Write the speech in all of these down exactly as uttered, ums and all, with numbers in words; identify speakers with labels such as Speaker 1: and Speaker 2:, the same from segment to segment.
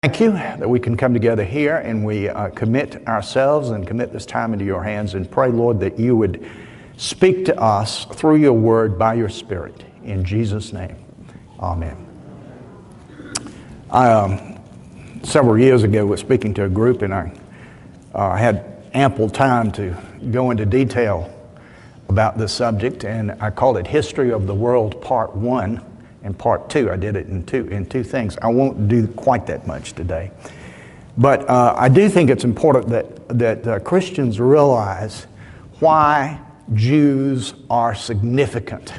Speaker 1: Thank you that we can come together here and we uh, commit ourselves and commit this time into your hands and pray, Lord, that you would speak to us through your word by your Spirit. In Jesus' name, amen. I, um, several years ago, was speaking to a group and I uh, had ample time to go into detail about this subject, and I called it History of the World Part One. And part two, I did it in two in two things. I won't do quite that much today. But uh, I do think it's important that, that uh, Christians realize why Jews are significant.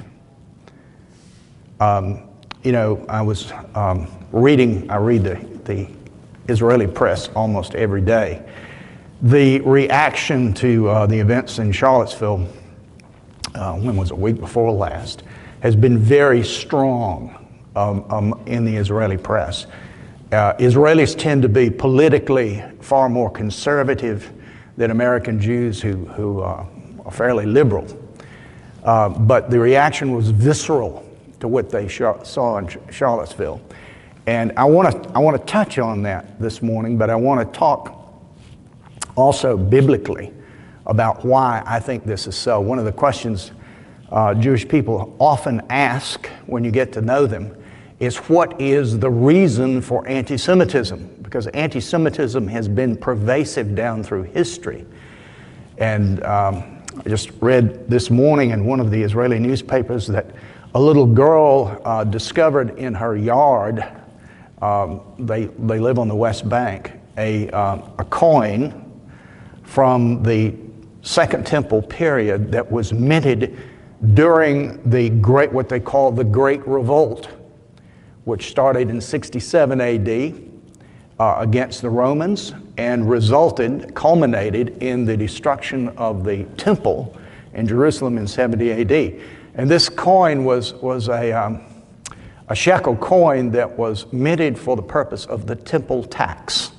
Speaker 1: Um, you know, I was um, reading, I read the, the Israeli press almost every day. The reaction to uh, the events in Charlottesville, uh, when was it, a week before last, has been very strong um, um, in the Israeli press. Uh, Israelis tend to be politically far more conservative than American Jews who, who uh, are fairly liberal. Uh, but the reaction was visceral to what they sh- saw in Ch- Charlottesville. And I want to I want to touch on that this morning, but I want to talk also biblically about why I think this is so. One of the questions Uh, Jewish people often ask when you get to know them is, what is the reason for anti-Semitism? Because anti-Semitism has been pervasive down through history. And um, I just read this morning in one of the Israeli newspapers that a little girl uh, discovered in her yard, um, they, they live on the West Bank, a, uh, a coin from the Second Temple period that was minted during the great, what they call the Great Revolt, which started in sixty-seven A D uh, against the Romans and resulted, culminated in the destruction of the temple in Jerusalem in seventy A D. And this coin was, was a, um, a shekel coin that was minted for the purpose of the temple tax.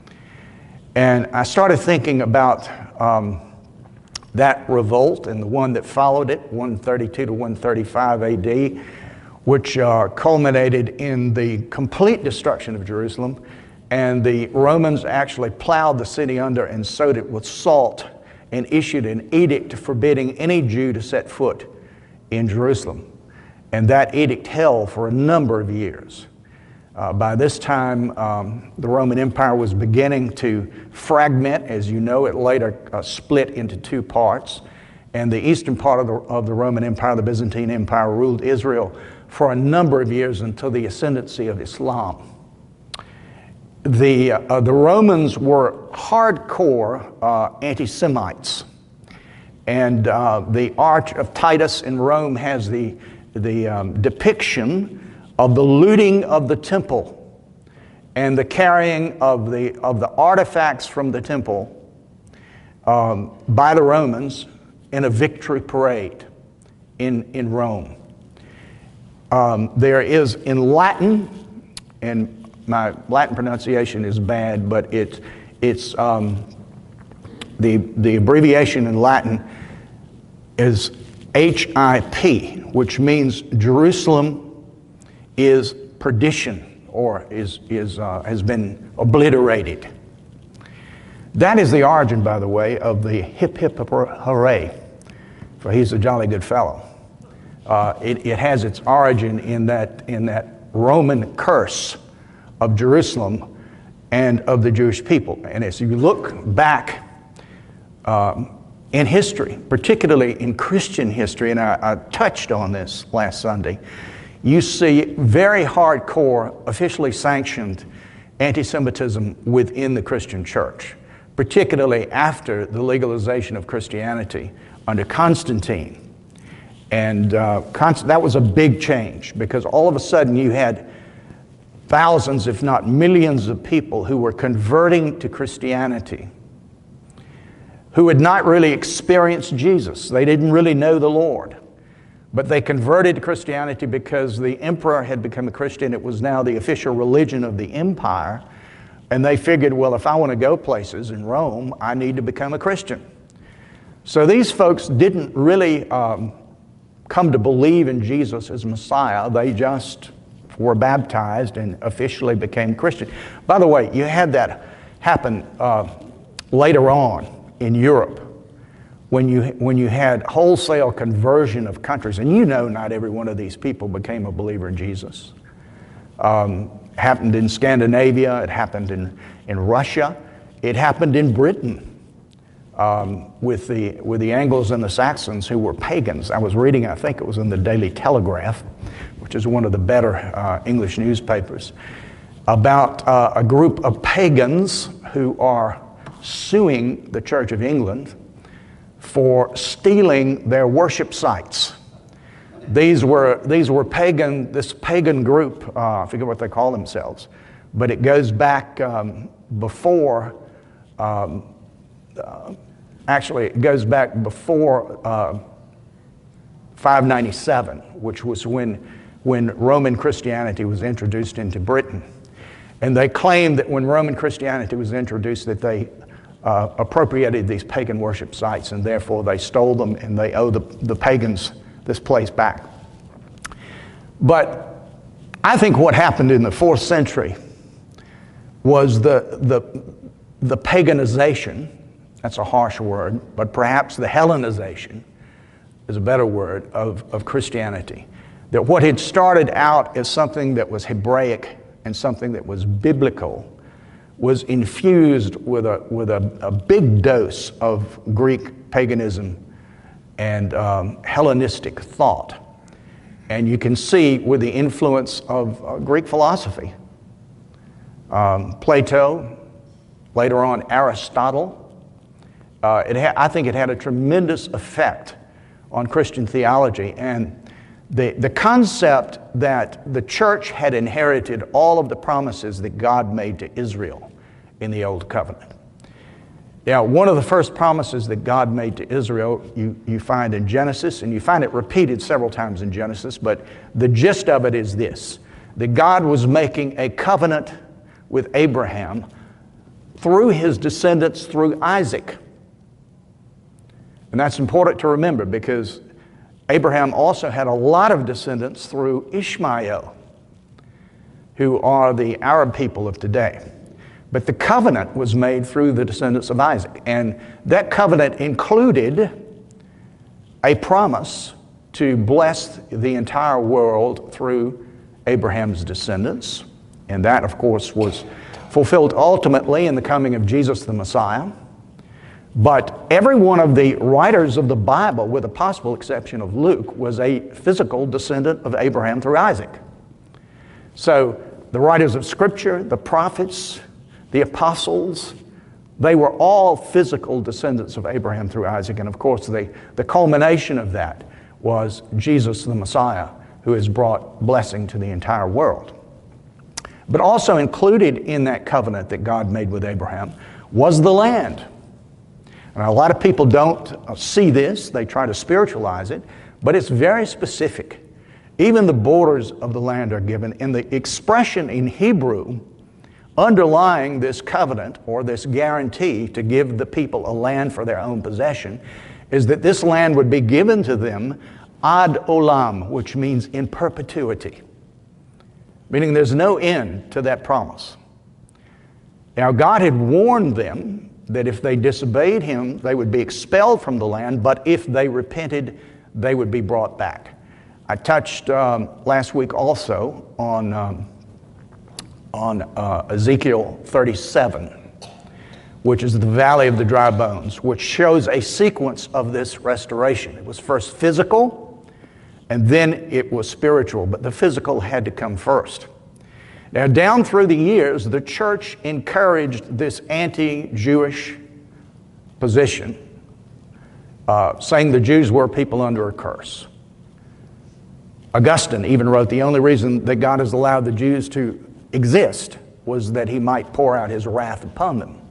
Speaker 1: And I started thinking about um, that revolt and the one that followed it, one thirty-two to one thirty-five A D, which uh, culminated in the complete destruction of Jerusalem. And the Romans actually plowed the city under and sowed it with salt and issued an edict forbidding any Jew to set foot in Jerusalem. And that edict held for a number of years. Uh, by this time, um, the Roman Empire was beginning to fragment. As you know, it later uh, split into two parts. And the eastern part of the, of the Roman Empire, the Byzantine Empire, ruled Israel for a number of years until the ascendancy of Islam. The, uh, the Romans were hardcore uh, anti-Semites. And uh, the Arch of Titus in Rome has the, the um, depiction of the looting of the temple and the carrying of the of the artifacts from the temple um, by the Romans in a victory parade in, in Rome. Um, there is in Latin, and my Latin pronunciation is bad, but it, it's um, the, the abbreviation in Latin is H I P, which means Jerusalem is perdition, or is, is, uh, has been obliterated. That is the origin, by the way, of the hip hip hooray, for he's a jolly good fellow. Uh, it, it has its origin in that, in that Roman curse of Jerusalem and of the Jewish people. And as you look back um, in history, particularly in Christian history, and I, I touched on this last Sunday, you see very hardcore, officially sanctioned anti-Semitism within the Christian church, particularly after the legalization of Christianity under Constantine. And uh, Const- that was a big change, because all of a sudden you had thousands, if not millions, of people who were converting to Christianity, who had not really experienced Jesus. They didn't really know the Lord. But they converted to Christianity because the emperor had become a Christian. It was now the official religion of the empire. And they figured, well, if I want to go places in Rome, I need to become a Christian. So these folks didn't really um, come to believe in Jesus as Messiah. They just were baptized and officially became Christian. By the way, you had that happen uh, later on in Europe when you, when you had wholesale conversion of countries. And you know not every one of these people became a believer in Jesus. Um, happened in Scandinavia, it happened in, in Russia, it happened in Britain. Um, with the with the Angles and the Saxons who were pagans. I was reading, I think it was in the Daily Telegraph, which is one of the better uh, English newspapers, about uh, a group of pagans who are suing the Church of England for stealing their worship sites. These were these were pagan. This pagan group, uh, I forget what they call themselves, but it goes back um, before. Um, uh, Actually, it goes back before uh, five ninety-seven, which was when, when Roman Christianity was introduced into Britain. And they claimed that when Roman Christianity was introduced, that they uh, appropriated these pagan worship sites, and therefore they stole them, and they owe the, the pagans this place back. But I think what happened in the fourth century was the, the, the paganization. That's a harsh word, but perhaps the Hellenization is a better word of, of Christianity. That what had started out as something that was Hebraic and something that was biblical was infused with a, with a, a big dose of Greek paganism and um, Hellenistic thought. And you can see with the influence of uh, Greek philosophy. Um, Plato, later on Aristotle, Uh, it ha- I think it had a tremendous effect on Christian theology, and the, the concept that the church had inherited all of the promises that God made to Israel in the Old Covenant. Now, one of the first promises that God made to Israel you, you find in Genesis, and you find it repeated several times in Genesis, but the gist of it is this, that God was making a covenant with Abraham through his descendants through Isaac. And that's important to remember because Abraham also had a lot of descendants through Ishmael, who are the Arab people of today. But the covenant was made through the descendants of Isaac. And that covenant included a promise to bless the entire world through Abraham's descendants. And that, of course, was fulfilled ultimately in the coming of Jesus the Messiah. But every one of the writers of the Bible, with the possible exception of Luke, was a physical descendant of Abraham through Isaac. So the writers of Scripture, the prophets, the apostles, they were all physical descendants of Abraham through Isaac. And of course, the, the culmination of that was Jesus the Messiah, who has brought blessing to the entire world. But also included in that covenant that God made with Abraham was the land. And a lot of people don't see this, they try to spiritualize it, but it's very specific. Even the borders of the land are given, and the expression in Hebrew underlying this covenant or this guarantee to give the people a land for their own possession is that this land would be given to them ad olam, which means in perpetuity, meaning there's no end to that promise. Now, God had warned them that if they disobeyed him, they would be expelled from the land, but if they repented, they would be brought back. I touched um, last week also on, um, on uh, Ezekiel thirty-seven, which is the Valley of the Dry Bones, which shows a sequence of this restoration. It was first physical, and then it was spiritual, but the physical had to come first. Now, down through the years, the church encouraged this anti-Jewish position, uh, saying the Jews were people under a curse. Augustine even wrote, the only reason that God has allowed the Jews to exist was that he might pour out his wrath upon them.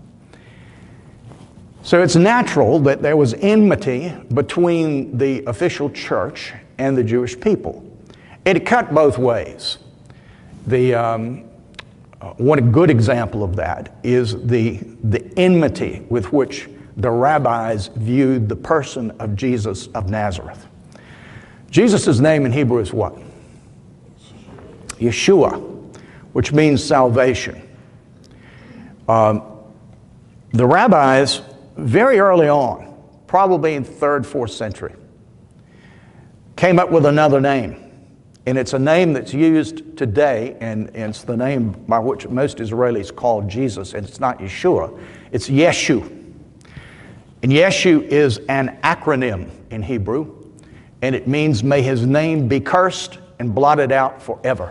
Speaker 1: So it's natural that there was enmity between the official church and the Jewish people. It cut both ways. The, um, uh, one good example of that is the, the enmity with which the rabbis viewed the person of Jesus of Nazareth. Jesus' name in Hebrew is what? Yeshua, which means salvation. Um, the rabbis, very early on, probably in the third, fourth century, came up with another name. And it's a name that's used today, and, and it's the name by which most Israelis call Jesus, and it's not Yeshua, it's Yeshu. And Yeshu is an acronym in Hebrew, and it means may his name be cursed and blotted out forever.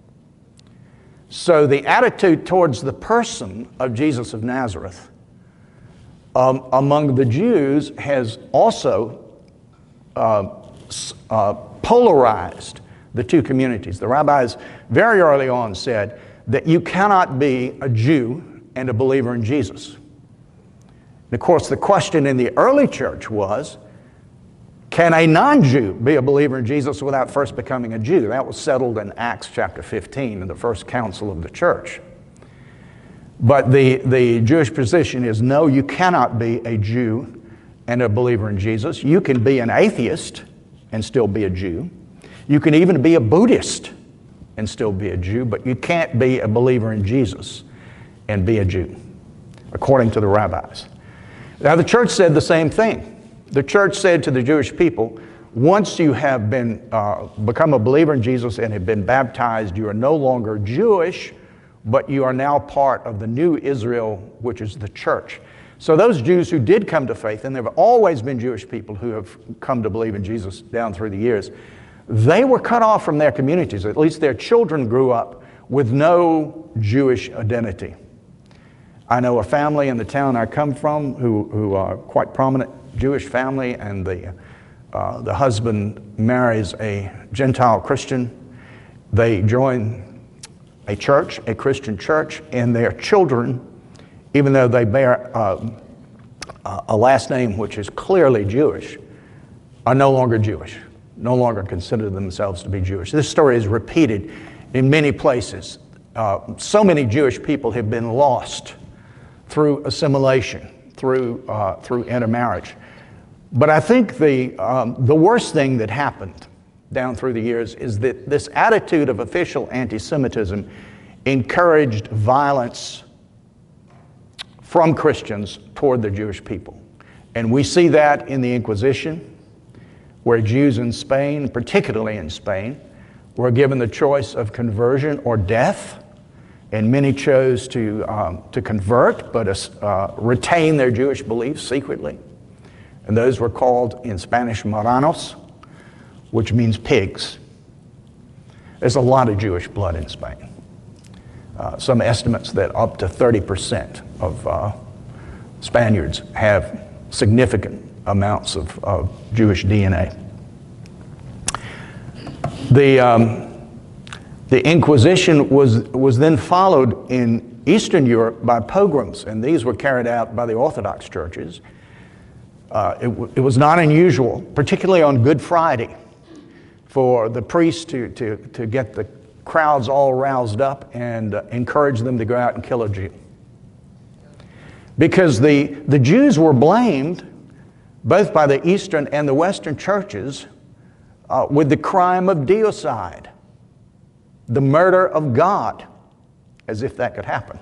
Speaker 1: So the attitude towards the person of Jesus of Nazareth um, among the Jews has also uh, uh, polarized the two communities. The rabbis very early on said that you cannot be a Jew and a believer in Jesus. And of course, the question in the early church was, can a non-Jew be a believer in Jesus without first becoming a Jew? That was settled in Acts chapter fifteen in the first council of the church. But the, the Jewish position is, no, you cannot be a Jew and a believer in Jesus. You can be an atheist and still be a Jew. You can even be a Buddhist and still be a Jew, but you can't be a believer in Jesus and be a Jew, according to the rabbis. Now, the church said the same thing. The church said to the Jewish people, once you have been uh, become a believer in Jesus and have been baptized, you are no longer Jewish, but you are now part of the new Israel, which is the church. So those Jews who did come to faith, and there have always been Jewish people who have come to believe in Jesus down through the years, they were cut off from their communities. At least their children grew up with no Jewish identity. I know a family in the town I come from who, who are quite prominent Jewish family, and the, uh, the husband marries a Gentile Christian. They join a church, a Christian church, and their children, even though they bear uh, a last name which is clearly Jewish, are no longer Jewish. No longer consider themselves to be Jewish. This story is repeated in many places. Uh, so many Jewish people have been lost through assimilation, through, uh, through intermarriage. But I think the, um, the worst thing that happened down through the years is that this attitude of official anti-Semitism encouraged violence from Christians toward the Jewish people. And we see that in the Inquisition, where Jews in Spain, particularly in Spain, were given the choice of conversion or death, and many chose to, um, to convert but uh, retain their Jewish beliefs secretly. And those were called in Spanish marranos, which means pigs. There's a lot of Jewish blood in Spain. Uh, some estimates that up to thirty percent of uh, Spaniards have significant amounts of, of Jewish D N A. The, um, the Inquisition was, was then followed in Eastern Europe by pogroms, and these were carried out by the Orthodox churches. Uh, it, w- it was not unusual, particularly on Good Friday, for the priests to, to, to get the crowds all roused up and uh, encourage them to go out and kill a Jew. Because the, the Jews were blamed both by the Eastern and the Western churches uh, with the crime of deicide, the murder of God, as if that could happen.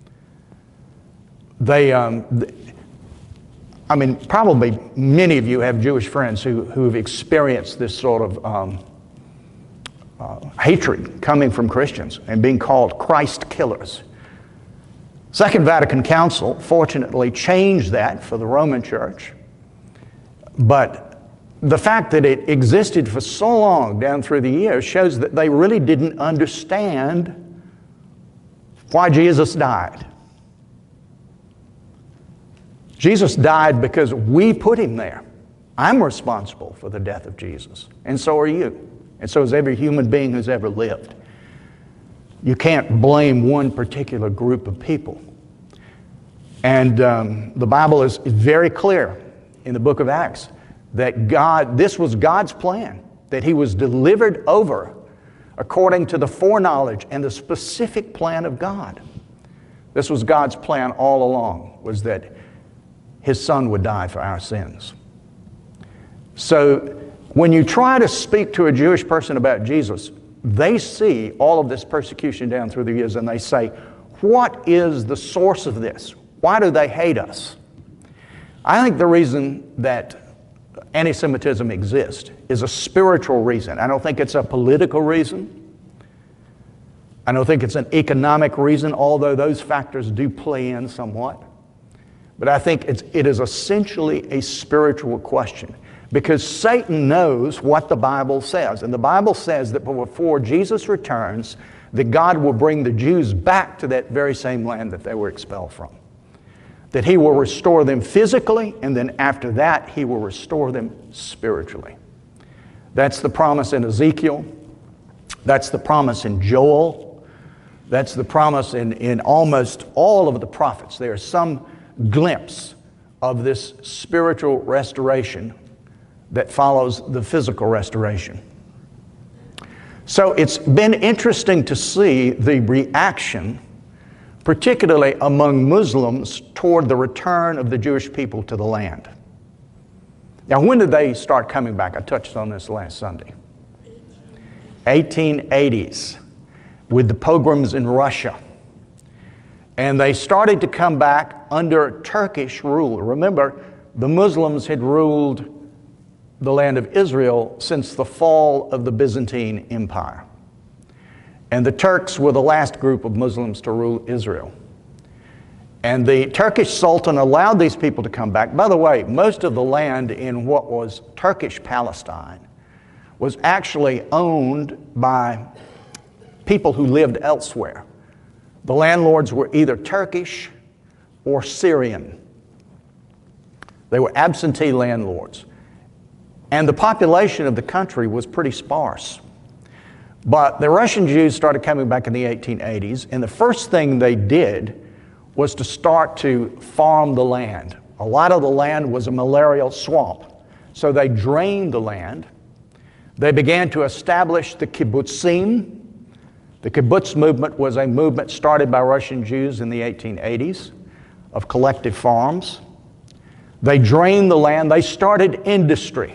Speaker 1: They, um, th- I mean, probably many of you have Jewish friends who, who have experienced this sort of um, uh, hatred coming from Christians and being called Christ killers. Second Vatican Council, fortunately, changed that for the Roman Church. But the fact that it existed for so long down through the years shows that they really didn't understand why Jesus died. Jesus died because we put him there. I'm responsible for the death of Jesus, and so are you, and so is every human being who's ever lived. You can't blame one particular group of people. And um, the Bible is very clear in the book of Acts that God, this was God's plan, that he was delivered over according to the foreknowledge and the specific plan of God. This was God's plan all along, was that his son would die for our sins. So when you try to speak to a Jewish person about Jesus, they see all of this persecution down through the years and they say, what is the source of this? Why do they hate us? I think the reason that anti-Semitism exists is a spiritual reason. I don't think it's a political reason. I don't think it's an economic reason, although those factors do play in somewhat. But I think it's, it is essentially a spiritual question, because Satan knows what the Bible says. And the Bible says that before Jesus returns, that God will bring the Jews back to that very same land that they were expelled from. That He will restore them physically, and then after that, He will restore them spiritually. That's the promise in Ezekiel. That's the promise in Joel. That's the promise in, in almost all of the prophets. There's some glimpse of this spiritual restoration that follows the physical restoration. So it's been interesting to see the reaction, particularly among Muslims, toward the return of the Jewish people to the land. Now, when did they start coming back? I touched on this last Sunday. eighteen eighties, with the pogroms in Russia. And they started to come back under Turkish rule. Remember, the Muslims had ruled the land of Israel since the fall of the Byzantine Empire. And the Turks were the last group of Muslims to rule Israel. And the Turkish Sultan allowed these people to come back. By the way, most of the land in what was Turkish Palestine was actually owned by people who lived elsewhere. The landlords were either Turkish or Syrian. They were absentee landlords. And the population of the country was pretty sparse. But the Russian Jews started coming back in the eighteen eighties, and the first thing they did was to start to farm the land. A lot of the land was a malarial swamp. So they drained the land. They began to establish the kibbutzim. The kibbutz movement was a movement started by Russian Jews in the eighteen eighties of collective farms. They drained the land. They started industry.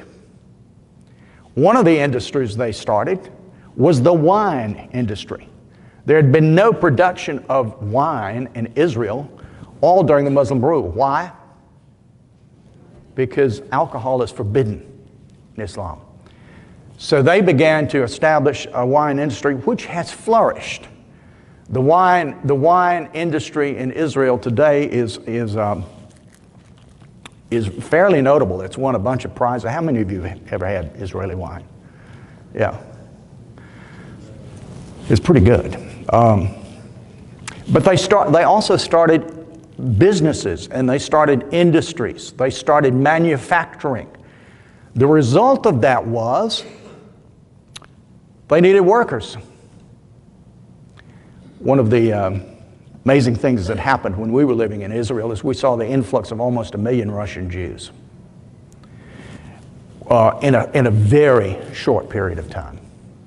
Speaker 1: One of the industries they started was the wine industry. There had been no production of wine in Israel all during the Muslim rule. Why? Because alcohol is forbidden in Islam. So they began to establish a wine industry which has flourished. The wine, the wine industry in Israel today is, is, um, is fairly notable. It's won a bunch of prizes. How many of you have ever had Israeli wine? Yeah. It's pretty good. Um, but they, start, they also started businesses, and they started industries. They started manufacturing. The result of that was they needed workers. One of the um, amazing things that happened when we were living in Israel is we saw the influx of almost a million Russian Jews uh, in, a, in a very short period of time.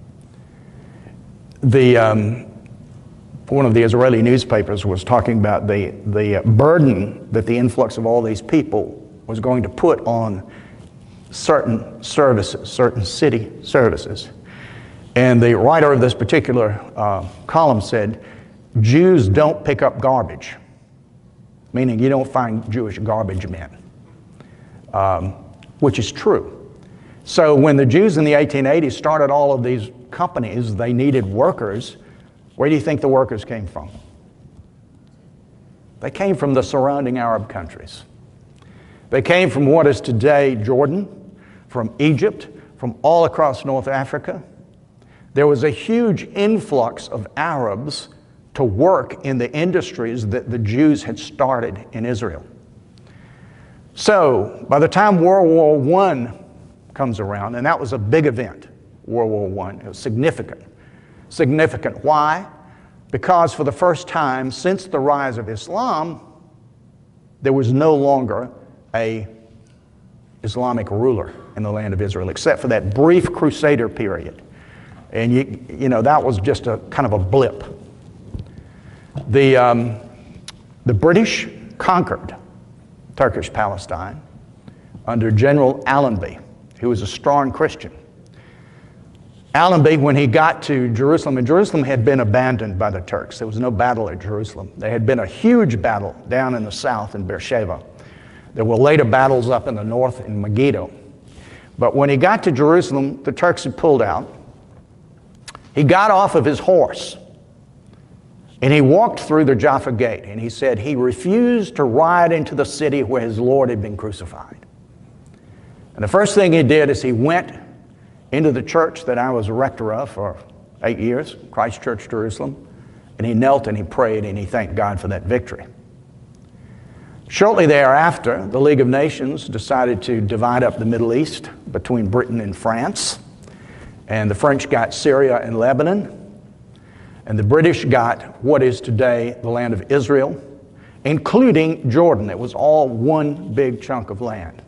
Speaker 1: The, um, one of the Israeli newspapers was talking about the, the burden that the influx of all these people was going to put on certain services, certain city services. And the writer of this particular uh, column said, Jews don't pick up garbage, meaning you don't find Jewish garbage men, um, which is true. So when the Jews in the eighteen eighties started all of these companies, they needed workers. Where do you think the workers came from? They came from the surrounding Arab countries. They came from what is today Jordan, from Egypt, from all across North Africa. There was a huge influx of Arabs to work in the industries that the Jews had started in Israel. So by the time World War One comes around, and that was a big event, World War One, it was significant. Significant. Why? Because for the first time since the rise of Islam, there was no longer a Islamic ruler in the land of Israel, except for that brief Crusader period. And you, you know, that was just a kind of a blip. The, um, the British conquered Turkish Palestine under General Allenby, who was a strong Christian. Allenby, when he got to Jerusalem, and Jerusalem had been abandoned by the Turks. There was no battle at Jerusalem. There had been a huge battle down in the south in Beersheba. There were later battles up in the north in Megiddo. But when he got to Jerusalem, the Turks had pulled out. He got off of his horse and he walked through the Jaffa Gate, and he said he refused to ride into the city where his Lord had been crucified. And the first thing he did is he went into the church that I was a rector of for eight years, Christ Church, Jerusalem, and he knelt and he prayed and he thanked God for that victory. Shortly thereafter, the League of Nations decided to divide up the Middle East between Britain and France, and the French got Syria and Lebanon, and the British got what is today the land of Israel, including Jordan. It was all one big chunk of land.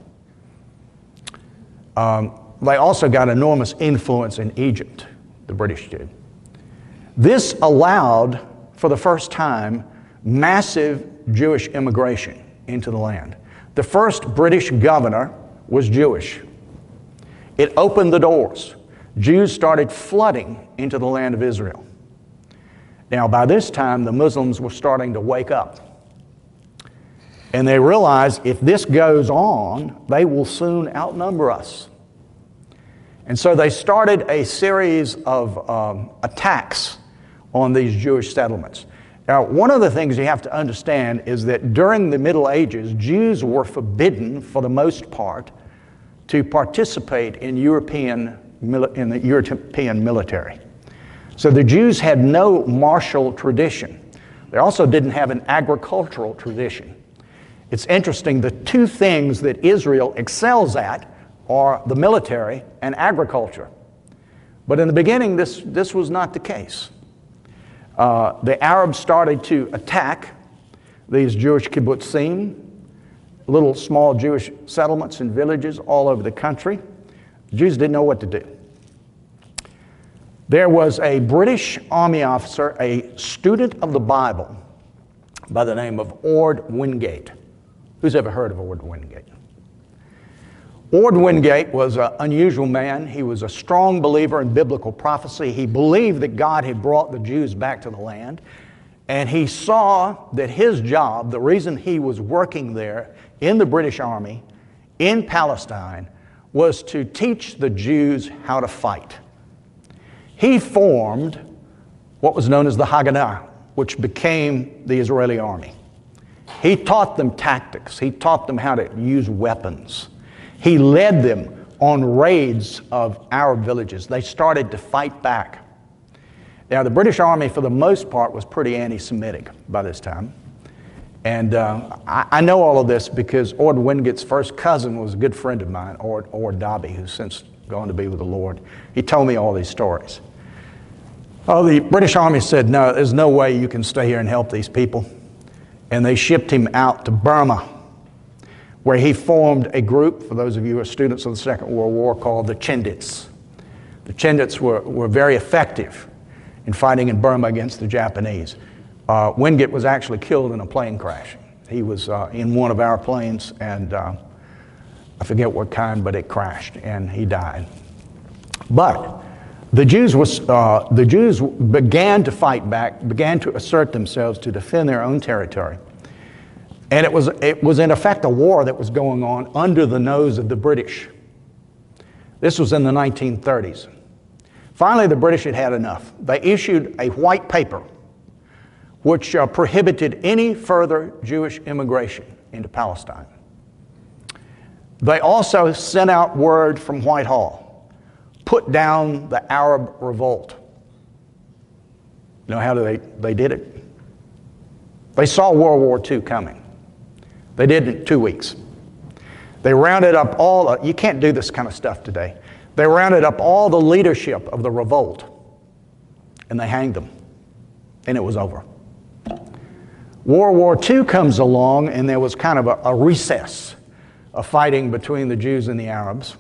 Speaker 1: Um, they also got enormous influence in Egypt, the British did. This allowed, for the first time, massive Jewish immigration into the land. The first British governor was Jewish. It opened the doors. Jews started flooding into the land of Israel. Now, by this time, the Muslims were starting to wake up. And they realized if this goes on, they will soon outnumber us. And so they started a series of um, attacks on these Jewish settlements. Now, one of the things you have to understand is that during the Middle Ages, Jews were forbidden, for the most part, to participate in European in the European military. So the Jews had no martial tradition. They also didn't have an agricultural tradition. It's interesting, the two things that Israel excels at are the military and agriculture. But in the beginning, this, this was not the case. Uh, the Arabs started to attack these Jewish kibbutzim, little small Jewish settlements and villages all over the country. The Jews didn't know what to do. There was a British Army officer, a student of the Bible, by the name of Ord Wingate. Who's ever heard of Ord Wingate? Ord Wingate was an unusual man. He was a strong believer in biblical prophecy. He believed that God had brought the Jews back to the land. And he saw that his job, the reason he was working there in the British Army in Palestine, was to teach the Jews how to fight. He formed what was known as the Haganah, which became the Israeli army. He taught them tactics. He taught them how to use weapons. He led them on raids of Arab villages. They started to fight back. Now, the British Army, for the most part, was pretty anti-Semitic by this time. And uh, I, I know all of this because Ord Wingate's first cousin was a good friend of mine, Ord, Ord Dobby, who's since gone to be with the Lord. He told me all these stories. Oh, the British Army said, no, there's no way you can stay here and help these people. And they shipped him out to Burma, where he formed a group, for those of you who are students of the Second World War, called the Chindits. The Chindits were, were very effective in fighting in Burma against the Japanese. Uh, Wingate was actually killed in a plane crash. He was uh, in one of our planes, and uh, I forget what kind, but it crashed, and he died. But the Jews, was, uh, the Jews began to fight back, began to assert themselves to defend their own territory. And it was, it was in effect a war that was going on under the nose of the British. This was in the nineteen thirties. Finally, the British had had enough. They issued a white paper which uh, prohibited any further Jewish immigration into Palestine. They also sent out word from Whitehall, put down the Arab revolt. You know how they, they did it? They saw World War Two coming. They did it in two weeks. They rounded up all, uh, you can't do this kind of stuff today. They rounded up all the leadership of the revolt and they hanged them, and it was over. World War Two comes along, and there was kind of a, a recess of fighting between the Jews and the Arabs,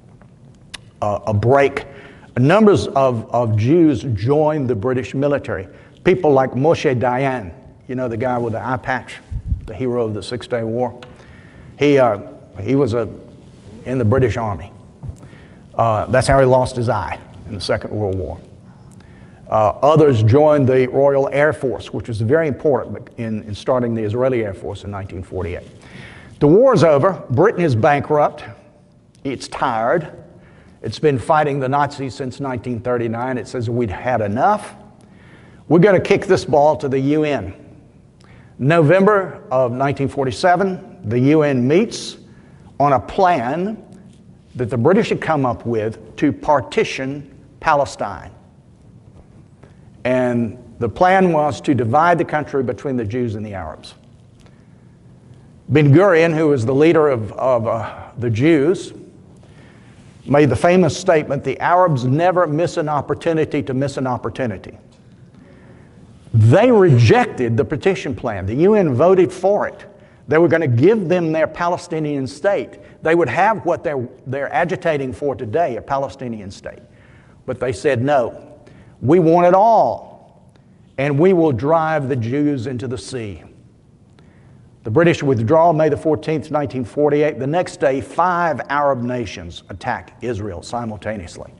Speaker 1: uh, a break. Numbers of, of Jews joined the British military. People like Moshe Dayan, you know, the guy with the eye patch, the hero of the Six-Day War. He, uh, he was a, in the British Army. Uh, that's how he lost his eye. in the Second World War. Uh, others joined the Royal Air Force, which was very important in, in starting the Israeli Air Force in nineteen forty-eight. The war's over. Britain is bankrupt. It's tired. It's been fighting the Nazis since nineteen thirty-nine. It says we'd had enough. We're going to kick this ball to the U N. November of nineteen forty-seven, the U N meets on a plan that the British had come up with to partition Palestine. And the plan was to divide the country between the Jews and the Arabs. Ben Gurion, who was the leader of, of uh, the Jews, made the famous statement, "The Arabs never miss an opportunity to miss an opportunity." They rejected the partition plan. The U N voted for it. They were going to give them their Palestinian state. They would have what they're, they're agitating for today, a Palestinian state. But they said, no, we want it all, and we will drive the Jews into the sea. The British withdrawal, May the fourteenth, nineteen forty-eight. The next day, five Arab nations attack Israel simultaneously.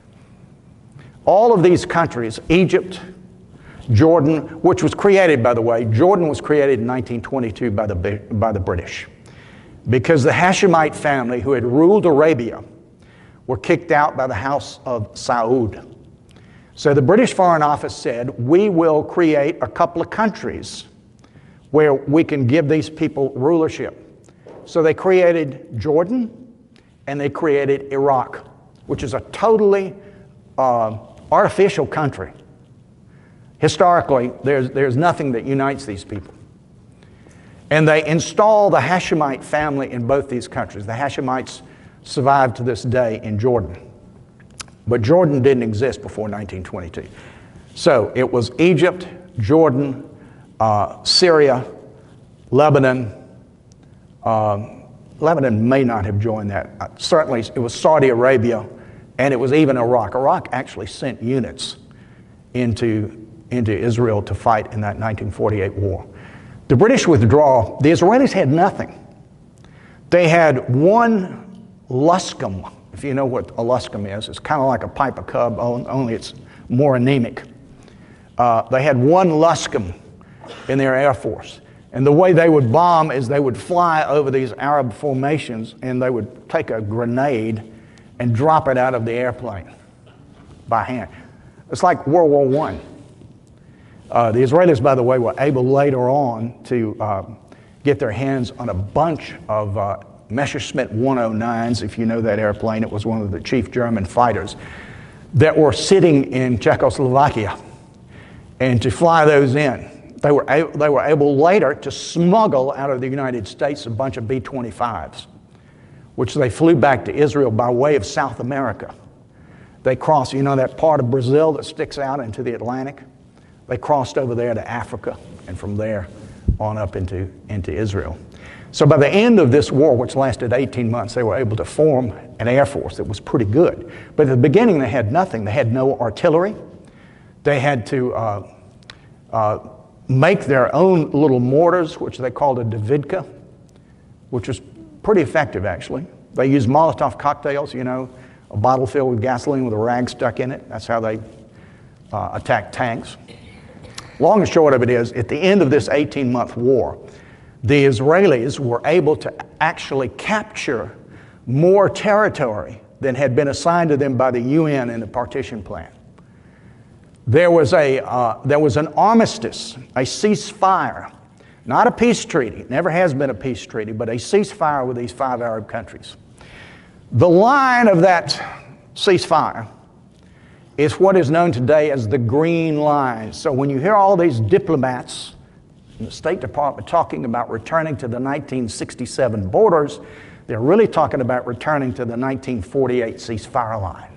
Speaker 1: All of these countries, Egypt, Jordan, which was created, by the way, Jordan was created in nineteen twenty-two by the, by the British, because the Hashemite family who had ruled Arabia were kicked out by the House of Saud. So the British Foreign Office said, we will create a couple of countries where we can give these people rulership. So they created Jordan and they created Iraq, which is a totally uh, artificial country. Historically, there's, there's nothing that unites these people. And they install the Hashemite family in both these countries. The Hashemites survive to this day in Jordan. But Jordan didn't exist before nineteen twenty-two. So it was Egypt, Jordan, uh, Syria, Lebanon. Uh, Lebanon may not have joined that. Uh, certainly it was Saudi Arabia, and it was even Iraq. Iraq actually sent units into, into Israel to fight in that nineteen forty-eight war. The British withdrawal, the Israelis had nothing. They had one luscum. If you know what a luscum is, it's kind of like a piper cub, only it's more anemic. Uh, they had one luscum in their Air Force. And the way they would bomb is they would fly over these Arab formations and they would take a grenade and drop it out of the airplane by hand. It's like World War One. Uh, the Israelis, by the way, were able later on to uh, get their hands on a bunch of uh, Messerschmitt one oh nines, if you know that airplane. It was one of the chief German fighters that were sitting in Czechoslovakia. And to fly those in, they were, a- they were able later to smuggle out of the United States a bunch of B twenty-fives, which they flew back to Israel by way of South America. They crossed, you know, that part of Brazil that sticks out into the Atlantic? They crossed over there to Africa, and from there on up into, into Israel. So by the end of this war, which lasted eighteen months, they were able to form an air force that was pretty good. But at the beginning, they had nothing. They had no artillery. They had to uh, uh, make their own little mortars, which they called a Davidka, which was pretty effective, actually. They used Molotov cocktails, you know, a bottle filled with gasoline with a rag stuck in it. That's how they uh, attacked tanks. Long and short of it is, at the end of this eighteen-month war, the Israelis were able to actually capture more territory than had been assigned to them by the U N in the partition plan. There was, a, uh, there was an armistice, a ceasefire, not a peace treaty, never has been a peace treaty, but a ceasefire with these five Arab countries. The line of that ceasefire is what is known today as the Green Line. So when you hear all these diplomats in the State Department talking about returning to the nineteen sixty-seven borders, they're really talking about returning to the nineteen forty-eight ceasefire line,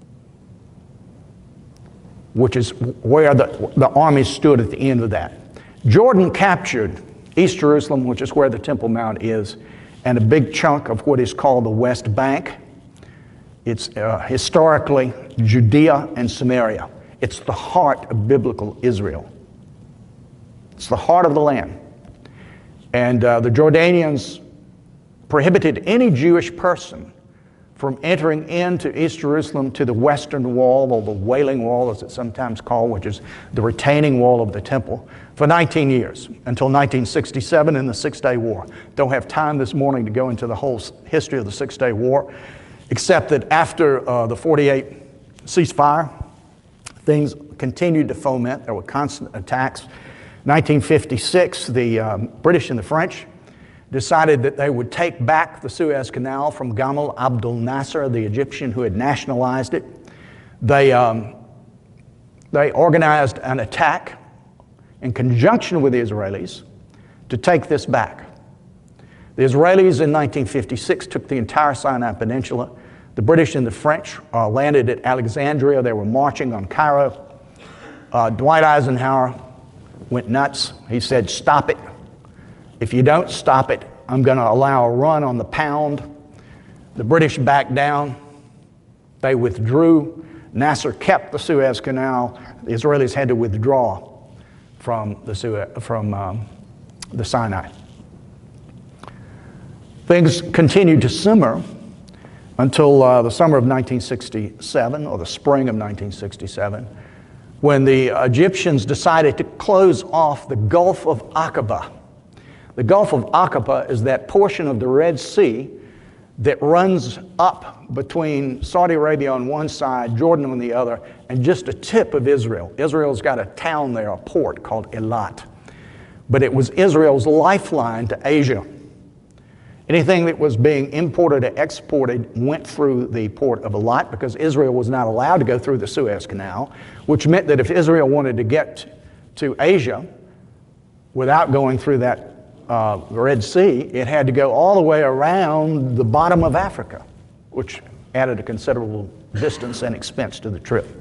Speaker 1: which is where the, the army stood at the end of that. Jordan captured East Jerusalem, which is where the Temple Mount is, and a big chunk of what is called the West Bank. It's uh, historically Judea and Samaria. It's the heart of biblical Israel. It's the heart of the land. And uh, the Jordanians prohibited any Jewish person from entering into East Jerusalem to the Western Wall, or the Wailing Wall as it's sometimes called, which is the retaining wall of the temple, for nineteen years, until nineteen sixty-seven in the Six-Day War. Don't have time this morning to go into the whole history of the Six-Day War, except that after uh, the forty-eight ceasefire, things continued to foment. There were constant attacks. nineteen fifty-six, the um, British and the French decided that they would take back the Suez Canal from Gamal Abdel Nasser, the Egyptian who had nationalized it. They, um, they organized an attack in conjunction with the Israelis to take this back. The Israelis in nineteen fifty-six took the entire Sinai Peninsula. The British and the French uh, landed at Alexandria. They were marching on Cairo. Uh, Dwight Eisenhower went nuts. He said, "Stop it. If you don't stop it, I'm going to allow a run on the pound." The British backed down. They withdrew. Nasser kept the Suez Canal. The Israelis had to withdraw from the, Suez, from, um, the Sinai. Things continued to simmer until uh, the summer of nineteen sixty-seven, or the spring of nineteen sixty-seven, when the Egyptians decided to close off the Gulf of Aqaba. The Gulf of Aqaba is that portion of the Red Sea that runs up between Saudi Arabia on one side, Jordan on the other, and just a tip of Israel. Israel's got a town there, a port called Eilat. But it was Israel's lifeline to Asia. Anything that was being imported or exported went through the port of Eilat because Israel was not allowed to go through the Suez Canal, which meant that if Israel wanted to get to Asia without going through that uh, Red Sea, it had to go all the way around the bottom of Africa, which added a considerable distance and expense to the trip.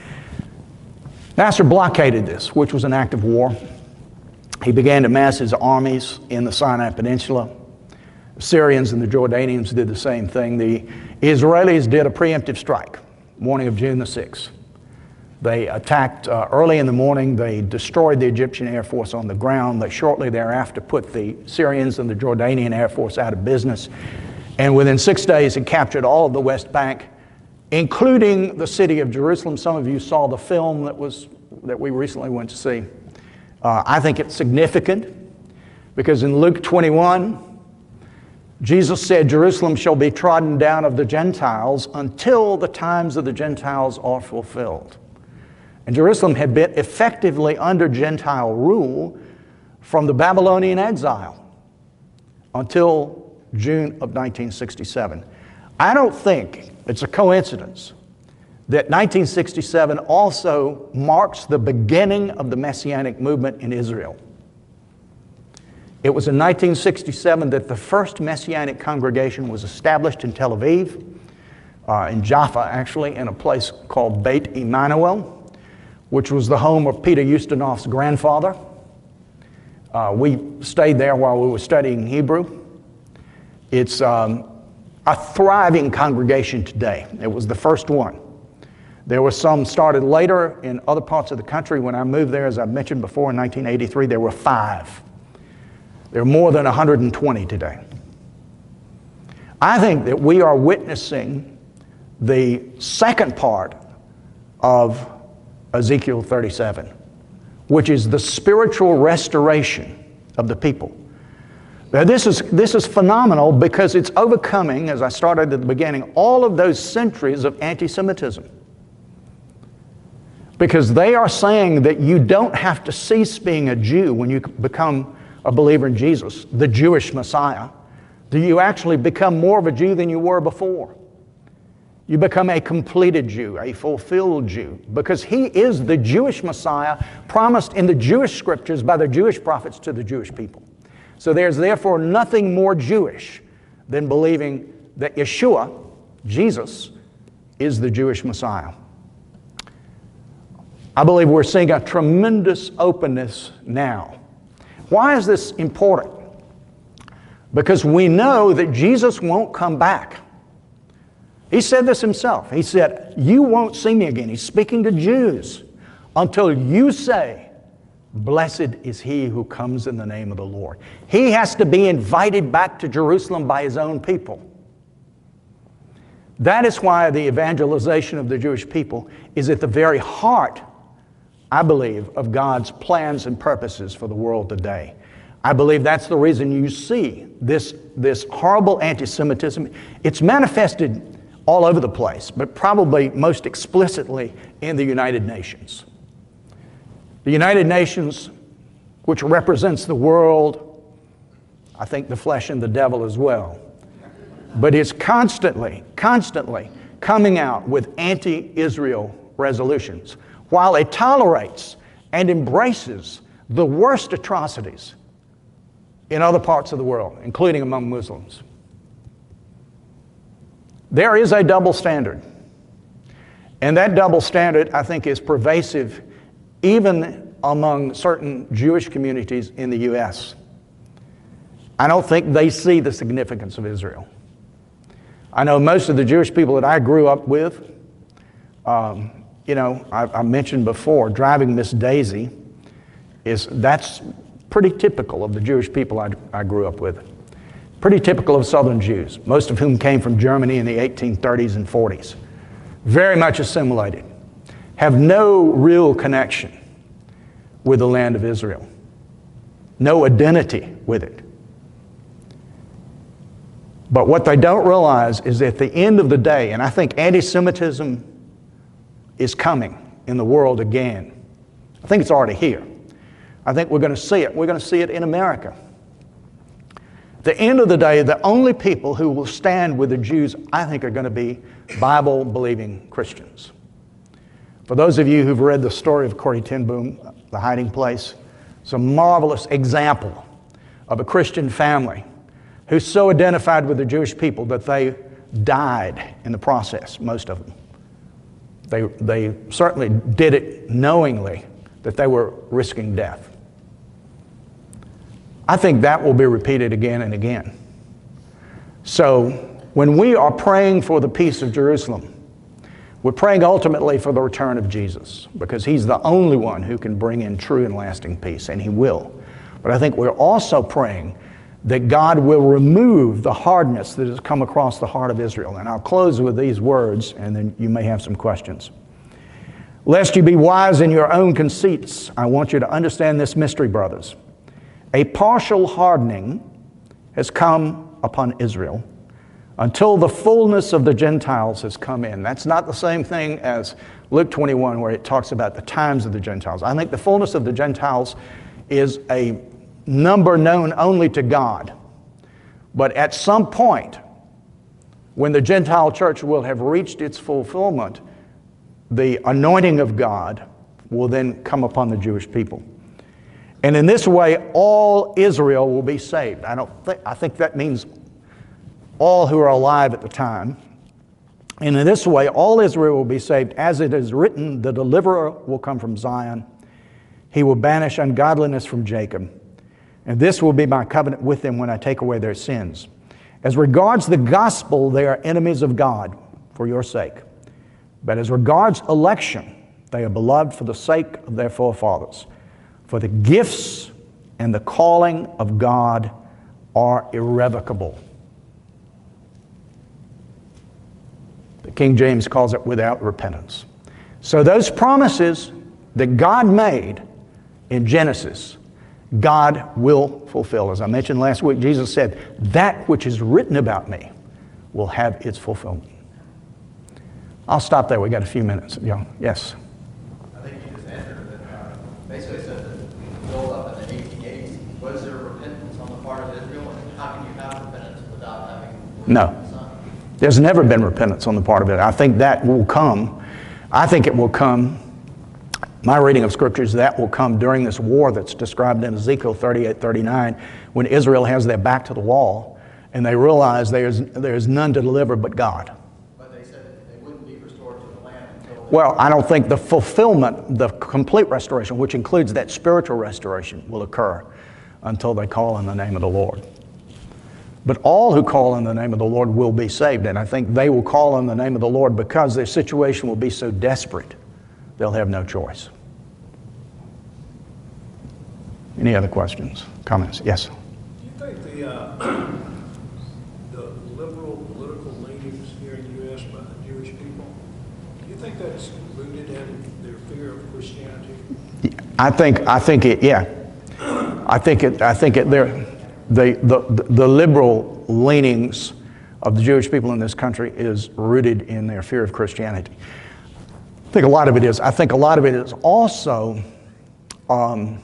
Speaker 1: Nasser blockaded this, which was an act of war. He began to mass his armies in the Sinai Peninsula. The Syrians and the Jordanians did the same thing. The Israelis did a preemptive strike, morning of June the sixth. They attacked uh, early in the morning. They destroyed the Egyptian Air Force on the ground. They shortly thereafter put the Syrians and the Jordanian Air Force out of business. And within six days, had captured all of the West Bank, including the city of Jerusalem. Some of you saw the film that was that we recently went to see. Uh, I think it's significant because in Luke twenty-one, Jesus said, "Jerusalem shall be trodden down of the Gentiles until the times of the Gentiles are fulfilled." And Jerusalem had been effectively under Gentile rule from the Babylonian exile until June of nineteen sixty-seven. I don't think it's a coincidence that nineteen sixty-seven also marks the beginning of the Messianic movement in Israel. It was in nineteen sixty-seven that the first Messianic congregation was established in Tel Aviv, uh, in Jaffa actually, in a place called Beit Emmanuel, which was the home of Peter Ustinov's grandfather. Uh, we stayed there while we were studying Hebrew. It's um, a thriving congregation today. It was the first one. There were some started later in other parts of the country. When I moved there, as I mentioned before, in nineteen eighty-three, there were five. There are more than one hundred twenty today. I think that we are witnessing the second part of Ezekiel thirty-seven, which is the spiritual restoration of the people. Now, this is, this is phenomenal because it's overcoming, as I started at the beginning, all of those centuries of anti-Semitism. Because they are saying that you don't have to cease being a Jew when you become a believer in Jesus, the Jewish Messiah. Do you actually become more of a Jew than you were before? You become a completed Jew, a fulfilled Jew, because he is the Jewish Messiah promised in the Jewish scriptures by the Jewish prophets to the Jewish people. So there's therefore nothing more Jewish than believing that Yeshua, Jesus, is the Jewish Messiah. I believe we're seeing a tremendous openness now. Why is this important? Because we know that Jesus won't come back. He said this himself. He said, "You won't see me again." He's speaking to Jews. "Until you say, 'Blessed is he who comes in the name of the Lord.'" He has to be invited back to Jerusalem by his own people. That is why the evangelization of the Jewish people is at the very heart, I believe, of God's plans and purposes for the world today. I believe that's the reason you see this, this horrible anti-Semitism. It's manifested all over the place, but probably most explicitly in the United Nations. The United Nations, which represents the world, I think the flesh and the devil as well, but it's constantly, constantly coming out with anti-Israel resolutions, while it tolerates and embraces the worst atrocities in other parts of the world, including among Muslims. There is a double standard. And that double standard, I think, is pervasive even among certain Jewish communities in the U S. I don't think they see the significance of Israel. I know most of the Jewish people that I grew up with, um, you know, I, I mentioned before, driving Miss Daisy, is that's pretty typical of the Jewish people I, I grew up with. Pretty typical of Southern Jews, most of whom came from Germany in the eighteen thirties and forties. Very much assimilated. Have no real connection with the land of Israel. No identity with it. But what they don't realize is that at the end of the day, and I think anti-Semitism is coming in the world again. I think it's already here. I think we're going to see it. We're going to see it in America. At the end of the day, the only people who will stand with the Jews, I think, are going to be Bible-believing Christians. For those of you who've read the story of Corrie ten Boom, The Hiding Place, it's a marvelous example of a Christian family who so identified with the Jewish people that they died in the process, most of them. They, they certainly did it knowingly that they were risking death. I think that will be repeated again and again. So when we are praying for the peace of Jerusalem, we're praying ultimately for the return of Jesus, because He's the only one who can bring in true and lasting peace, and He will. But I think we're also praying that God will remove the hardness that has come across the heart of Israel. And I'll close with these words, and then you may have some questions. Lest you be wise in your own conceits, I want you to understand this mystery, brothers. A partial hardening has come upon Israel until the fullness of the Gentiles has come in. That's not the same thing as Luke twenty-one, where it talks about the times of the Gentiles. I think the fullness of the Gentiles is a number known only to God. But at some point, when the Gentile church will have reached its fulfillment, the anointing of God will then come upon the Jewish people. And in this way, all Israel will be saved. I don't think, I think that means all who are alive at the time. And in this way, all Israel will be saved. As it is written, the deliverer will come from Zion. He will banish ungodliness from Jacob. And this will be my covenant with them when I take away their sins. As regards the gospel, they are enemies of God for your sake. But as regards election, they are beloved for the sake of their forefathers. For the gifts and the calling of God are irrevocable. The King James calls it without repentance. So those promises that God made in Genesis, God will fulfill. As I mentioned last week, Jesus said, that which is written about me will have its fulfillment. I'll stop there. We got a few minutes. Yeah. Yes?
Speaker 2: I think you just answered that. Uh, basically said that we build up in the eighteen eighties. Was there repentance on the part of Israel? And how can you have repentance without having
Speaker 1: no.
Speaker 2: the Son?
Speaker 1: There's never been repentance on the part of it. I think that will come. I think it will come. My reading of scriptures, that will come during this war that's described in Ezekiel thirty-eight, thirty-nine, when Israel has their back to the wall and they realize there's, there's none to deliver but God.
Speaker 2: But they said that they wouldn't be restored to the land until...
Speaker 1: Well, I don't think the fulfillment, the complete restoration, which includes that spiritual restoration, will occur until they call on the name of the Lord. But all who call on the name of the Lord will be saved, and I think they will call on the name of the Lord because their situation will be so desperate, they'll have no choice. Any other questions, comments? Yes?
Speaker 3: Do you think the, uh, the liberal political leanings here in the U S by the Jewish people, do you think that's rooted in their fear of Christianity?
Speaker 1: I think, I think it, yeah. I think it, I think it, there, the, the, the liberal leanings of the Jewish people in this country is rooted in their fear of Christianity. I think a lot of it is. I think a lot of it is also um,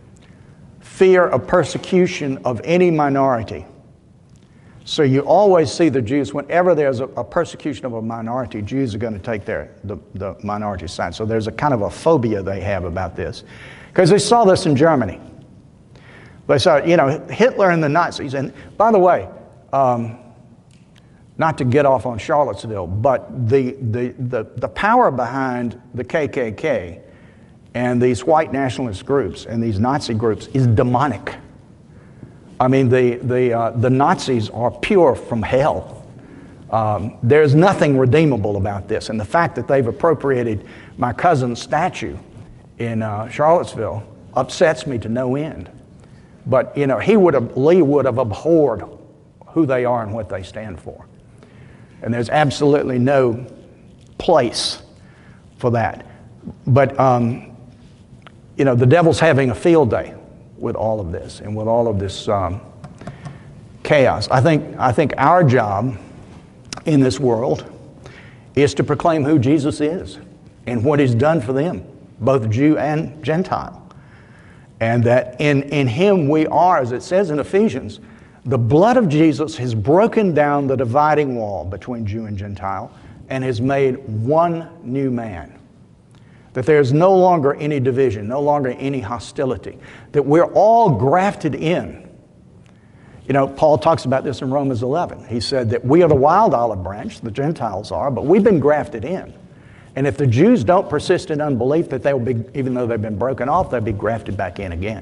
Speaker 1: fear of persecution of any minority. So you always see the Jews, whenever there's a, a persecution of a minority, Jews are going to take their, the, the minority side. So there's a kind of a phobia they have about this. Because they saw this in Germany. They saw, you know, Hitler and the Nazis. And by the way, um, not to get off on Charlottesville, but the, the, the, the power behind the K K K and these white nationalist groups and these Nazi groups is demonic. I mean, the, the, uh, the Nazis are pure from hell. Um, there's nothing redeemable about this. And the fact that they've appropriated my cousin's statue in uh, Charlottesville upsets me to no end. But, you know, he would have, Lee would have abhorred who they are and what they stand for. And there's absolutely no place for that. But, um, you know, the devil's having a field day with all of this and with all of this um, chaos. I think, I think our job in this world is to proclaim who Jesus is and what he's done for them, both Jew and Gentile. And that in, in him we are, as it says in Ephesians, the blood of Jesus has broken down the dividing wall between Jew and Gentile and has made one new man. That there's no longer any division, no longer any hostility. That we're all grafted in. You know, Paul talks about this in Romans eleven. He said that we are the wild olive branch, the Gentiles are, but we've been grafted in. And if the Jews don't persist in unbelief, that they will be, even though they've been broken off, they'll be grafted back in again.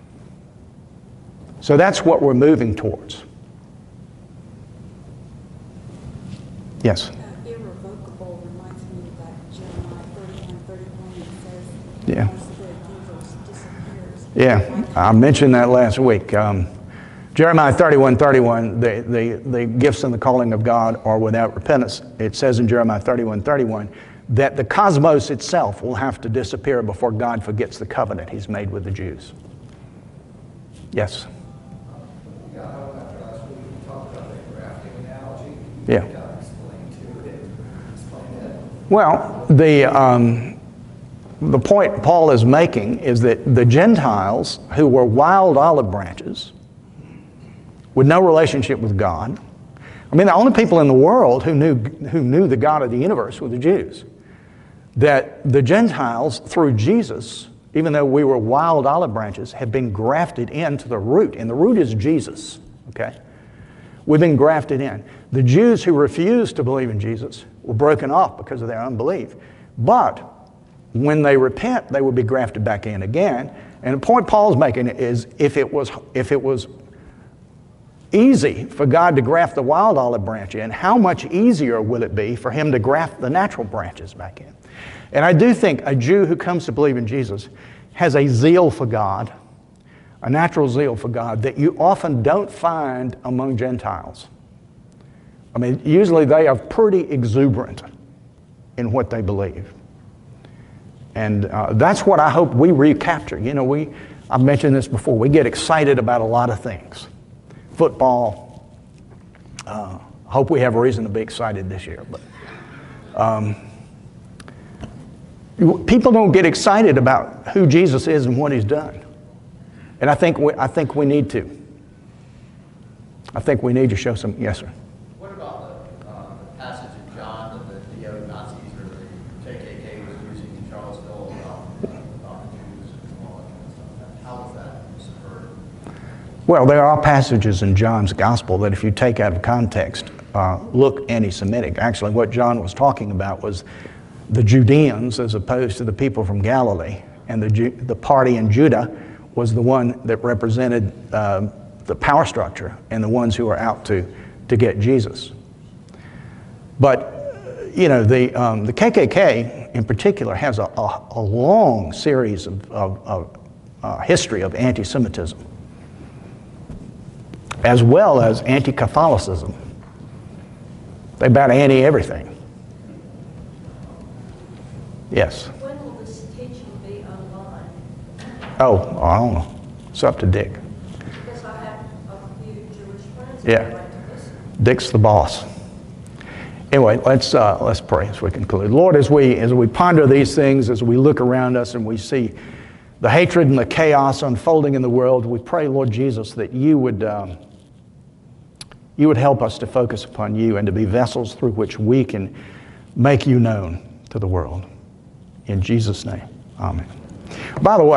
Speaker 1: So that's what we're moving towards. Yes?
Speaker 4: Uh, irrevocable reminds me of that Jeremiah thirty-one thirty-one that says,
Speaker 1: Yeah.
Speaker 4: once the divorce disappears.
Speaker 1: Yeah, I mentioned that last week. Um, Jeremiah thirty-one thirty-one, the, the, the gifts and the calling of God are without repentance. It says in Jeremiah thirty-one thirty-one that the cosmos itself will have to disappear before God forgets the covenant he's made with the Jews. Yes?
Speaker 5: Yeah, I know after last week we talked about the grafting analogy.
Speaker 1: Yeah.
Speaker 5: Can you explain to it? Explain it.
Speaker 1: Well, the, um, the point Paul is making is that the Gentiles who were wild olive branches with no relationship with God, I mean, the only people in the world who knew, who knew the God of the universe were the Jews. That the Gentiles, through Jesus, even though we were wild olive branches, have been grafted into the root, and the root is Jesus, okay? We've been grafted in. The Jews who refused to believe in Jesus were broken off because of their unbelief. But when they repent, they will be grafted back in again. And the point Paul's making is if it was, if it was easy for God to graft the wild olive branch in, how much easier will it be for him to graft the natural branches back in? And I do think a Jew who comes to believe in Jesus has a zeal for God, a natural zeal for God that you often don't find among Gentiles. I mean, usually they are pretty exuberant in what they believe. And uh, that's what I hope we recapture. You know, we, I've mentioned this before, we get excited about a lot of things. Football, uh, hope we have a reason to be excited this year. But um, people don't get excited about who Jesus is and what he's done. And I think we, I think we need to. I think we need to show some, yes, sir.
Speaker 2: What about the, uh, the passage in John that the neo-Nazis or the K K K was using in Charlottesville about, about the Jews and all that kind of stuff? How was that subverted?
Speaker 1: Well, there are passages in John's gospel that if you take out of context, uh, look anti-Semitic. Actually, what John was talking about was the Judeans as opposed to the people from Galilee. And the, Ju- the party in Judah was the one that represented uh, the power structure and the ones who were out to, to get Jesus. But, you know, the, um, the K K K in particular has a, a, a long series of, of, of uh, history of anti-Semitism, as well as anti-Catholicism. They about anti everything. Yes.
Speaker 6: When will this teaching be online?
Speaker 1: Oh, I don't know. It's up to Dick.
Speaker 6: Because I have a few Jewish friends
Speaker 1: Yeah.
Speaker 6: who would like to listen.
Speaker 1: Dick's the boss. Anyway, let's uh, let's pray as we conclude. Lord, as we as we ponder these things, as we look around us and we see the hatred and the chaos unfolding in the world, we pray, Lord Jesus, that you would um, you would help us to focus upon you and to be vessels through which we can make you known to the world. In Jesus' name, amen. By the way.